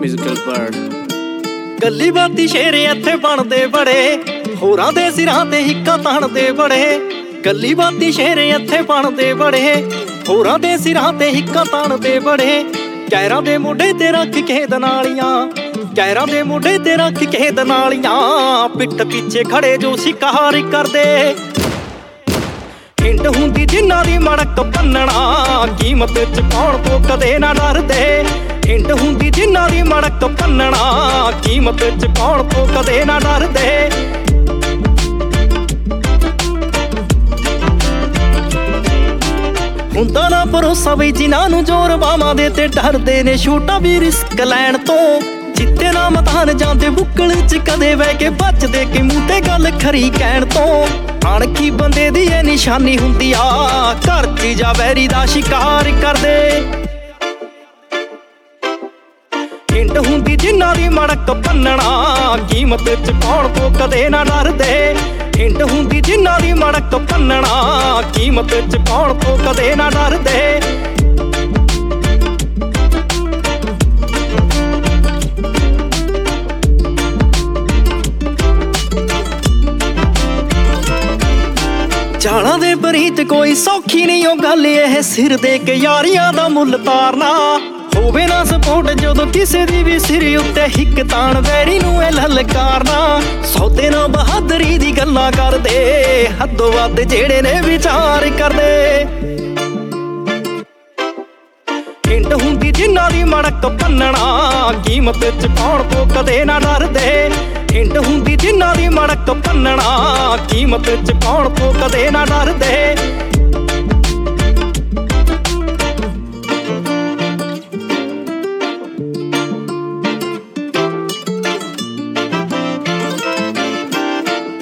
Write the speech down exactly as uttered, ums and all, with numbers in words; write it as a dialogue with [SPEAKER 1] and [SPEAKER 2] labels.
[SPEAKER 1] Musical bird.
[SPEAKER 2] गली बाती शेर इत्थे बनदे बड़े, होरां दे सिरां ते हिक्का ताणदे बड़े। गली बाती शेर इत्थे बनदे बड़े, होरां दे सिरां ते हिक्का ताणदे बड़े। कैरां दे मुंडे ते रख के दनालियां, कैरां दे मुंडे ते रख के दनालियां। पिट पिछे खड़े जो शिकार करदे, हिंड हुंदी जिन्हां दी मड़क भन्नणा। कीमत च पाउण तों कदे ना डरदे, हिंड हुंदी जिन्हां दी मड़क भन्नणा। कीमत च पाउण तों कदे ना डरदे। हुंदा ना भरोसा बई जिन्हां नूं जोर बावां दे ते डरदे ने छोटा भी रिस्क लैण तों। जित्ते ना मतान जांदे बुक्कल च कदे बह के बचदे कि मूंह ते गल खरी कहण तों। अणखी बंदे दी ए निशानी हुंदी आ, घर च जा वैरी दा शिकार करदे। हिंड हुंदी जिन्हां दी मड़क भन्नणा। कीमत च पाउण तों कदे ना डरदे, हिंड हुंदी जिन्हां दी मड़क भन्नणा। कीमत च पाउण तों कदे ना डरदे। जाना दे बरीत कोई सौखी नहीं ओ गल, यह सिर दे के यारियां दा मुल तारना। होवे ना सपोर्ट जदों किसे दी भी सिर उत्ते हिक ताण वैरी नूं ए ललकारना। सौदे ना बहादरी दी गल्लां करदे, हद्दों वध जेड़े ने विचार करदे। हिंड हुंदी जिन्हां दी मड़क भन्नणा। कीमत च पाउण तों कदे ना डरदे, हिंड हुंदी जिन्हां दी मड़क भन्नणा। कीमत च पाउण तों कदे ना डरदे।